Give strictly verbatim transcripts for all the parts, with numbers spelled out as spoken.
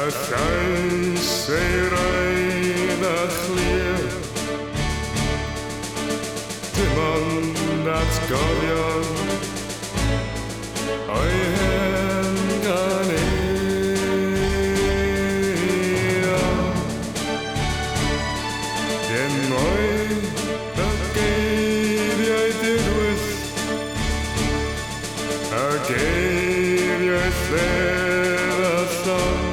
a llais ei rain a chlir dim ond atgofion o'i hen gan eira dim o'i y geiriau dirwyth a geiriau lle'r a llawn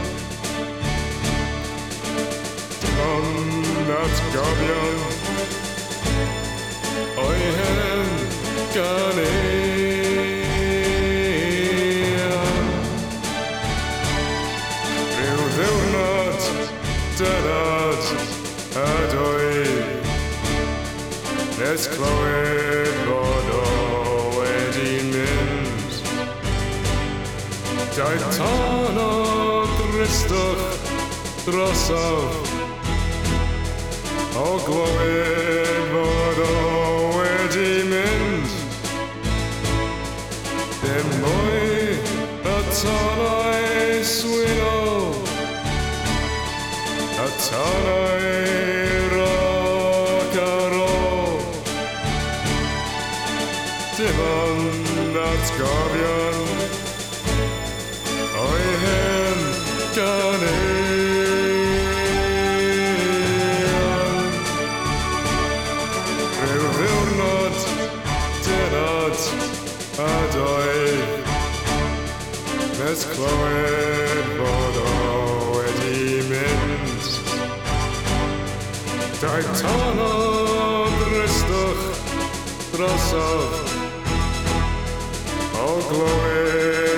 atgofion o'i hen gan eira rhyw ddiwrnod dynod a dwy nes clywed fod o wedi mynd daeth tân o dristwch drosodd o glywed fod o wedi mynd dim mwy y tonnau swynol y tonnau roc ar ôl dim ond atgofion o'i hen gan a doedd nes clywed fod o wedi mynd daeth tân o dristwch drosodd o glywed